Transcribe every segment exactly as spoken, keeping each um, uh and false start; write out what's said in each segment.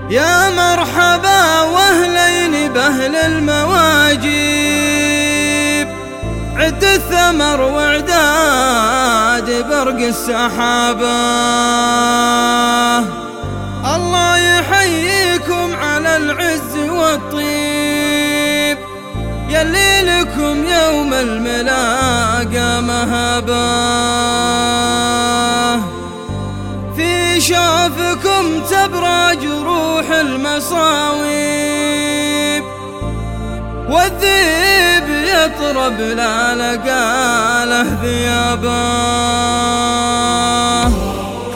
يا مرحبا واهلين باهل المواجيب، عد الثمر واعداد برق السحابة. الله يحييكم على العز والطيب، يلي لكم يوم الملاقى مهابة. في شوفكم تبرى جروح المصاويب، والذيب يطرب لا لقى له ذيابه.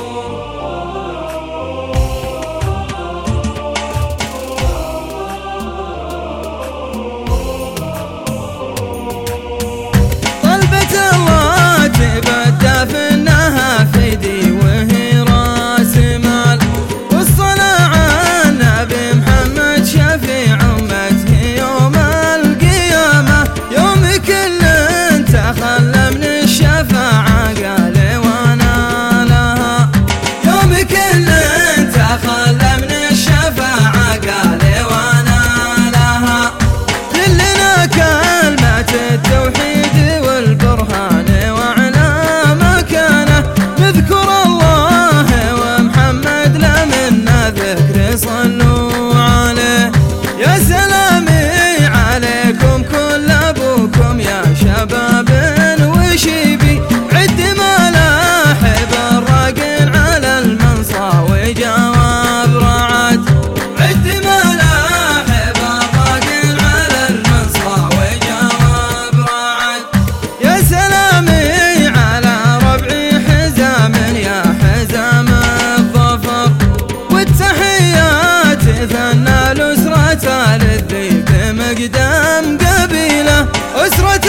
صلوا عليه يا سلامي عليكم كل أبوكم يا شباب وشيبي، عد ملاحب الراقن على المنصى وجواب رعد. عد ملاحب الراقن على المنصى وجواب رعد. يا سلامي على ربعي حزام يا حزام الظفر، والتحيات ثنى الأسرة للذيب مقدام قبيلة. أسرة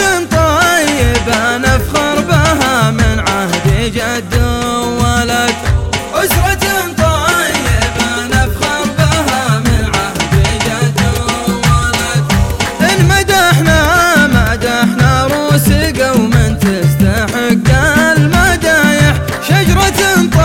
طيبة نفخر بها من عهد جد وولد. أسرة طيبة نفخر بها من عهد جد وولد. إن مدحنا مدحنا روس قوم تستحق المدايح، شجرة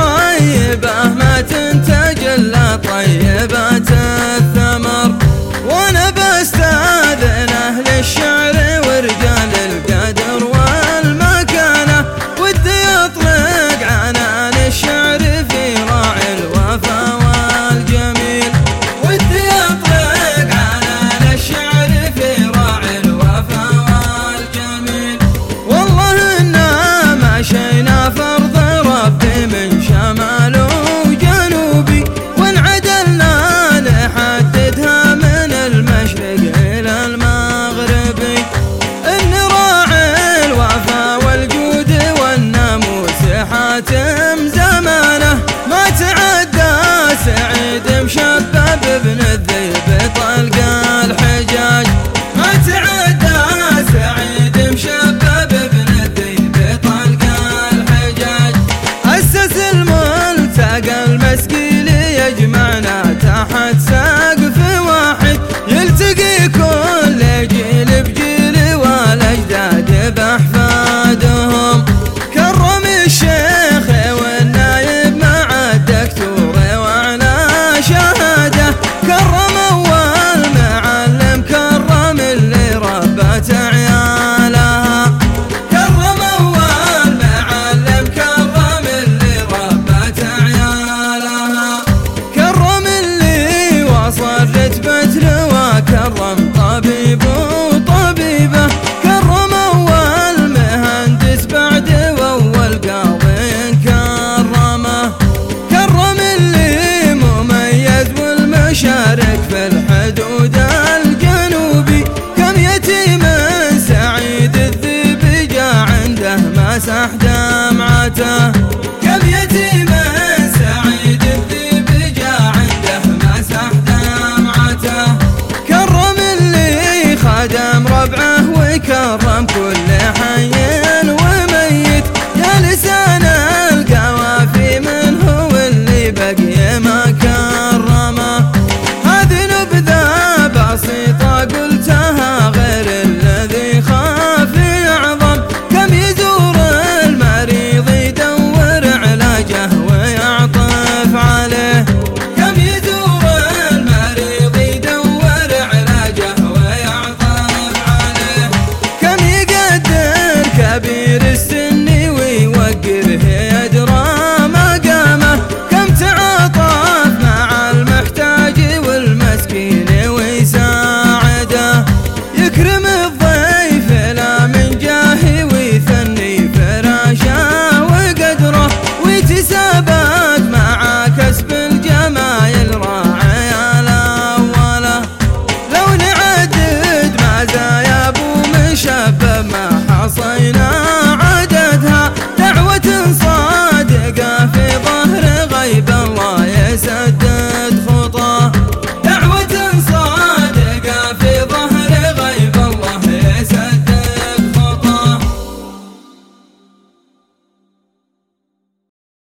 طيبة ما تنتج إلا طيبات الثمر. وانا بستاذن اهل الشعر ورجال القدر والمكانة، ودي اطلق عنان الشعر في راعي الوفا والجميل. ودي اطلق عنان الشعر في راعي الوفا والجميل. والله انا مشينا فرض ربي من شمال وجنوبي، وانعدلنا نحددها من المشرق إلى المغربي. إن راعي الوفا والجود والناموس حاتم زمانه، ما تعدى سعيد مشبب ابن الذيب طلق الحجاج. ما تعدى سعيد مشبب ابن الذيب طلق الحجاج. أسس الملتقى المسكيل يجمعنا تحت سقف واحد، يلتقي كل جيل بجيل والاجداد باحفادهم. كرم الشيخ والنايب مع الدكتور وعلى شهاده، كرم اول معلم كرم اللي ربت عيالها. كرم اول معلم كرم اللي ربت عيالها. كرم اللي وصل رتبة لواء، كرم طبيب وطبيبة. كرم أول مهندس بعد وأول قاضي كرمه. كرم اللي مميز والمشارك في الحدود الجنوبي. كم يتيم سعيد الذيب جاء عنده مسح دمعته.